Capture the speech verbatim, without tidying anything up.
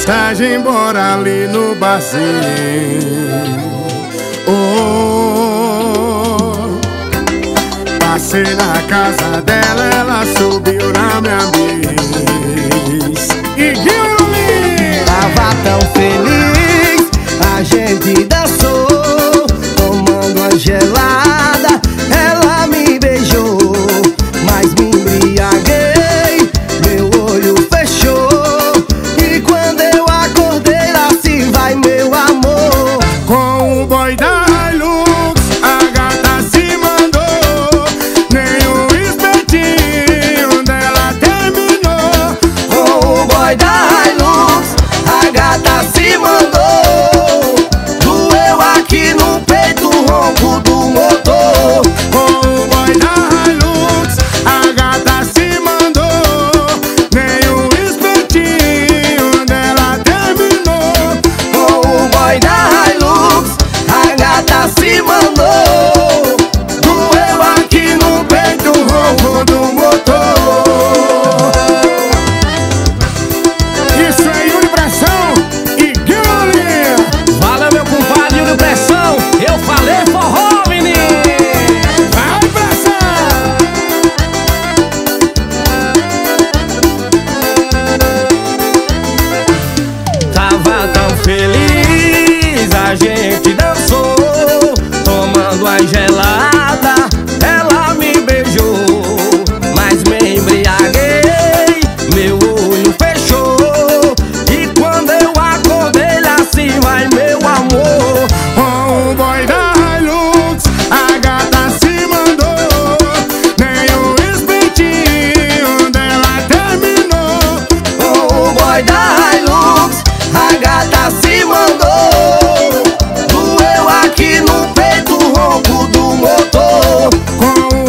passagem embora ali no barzinho. Oh, passei na casa dela, ela subiu na minha bis. E Guilherme tava tão feliz, a gente dançou, tomando a gelada. Ela me beijou, mas me embriaguei, meu olho fechou. E quando eu acordei, lá se vai meu amor. Com o boy da Hilux, a gata se mandou. Nem o espetinho dela terminou. Com o boy da Hilux, a gata se mandou. Doeu aqui no peito o ronco do motor. Com o boy da Hilux, a gata se mandou. Nem o espetinho dela terminou. Com o boy da Hilux, a gata se mandou. Doeu aqui no peito o ronco do motor. Isso é Yuri Pressão e Guilherme. Fala, meu compadre Yuri Pressão, eu falei forró, menino. Vai, Pressão! Tava tão feliz, a gente dançou, tomando a gelada. Ela me beijou, mas me embriaguei, meu olho fechou. E quando eu acordei, lá se vai meu amor. Com o boy da Hilux, a gata se mandou. Nem o espetinho dela terminou. Com o boy da Hilux, a gata se mandou. Doeu aqui no peito o ronco do motor. Com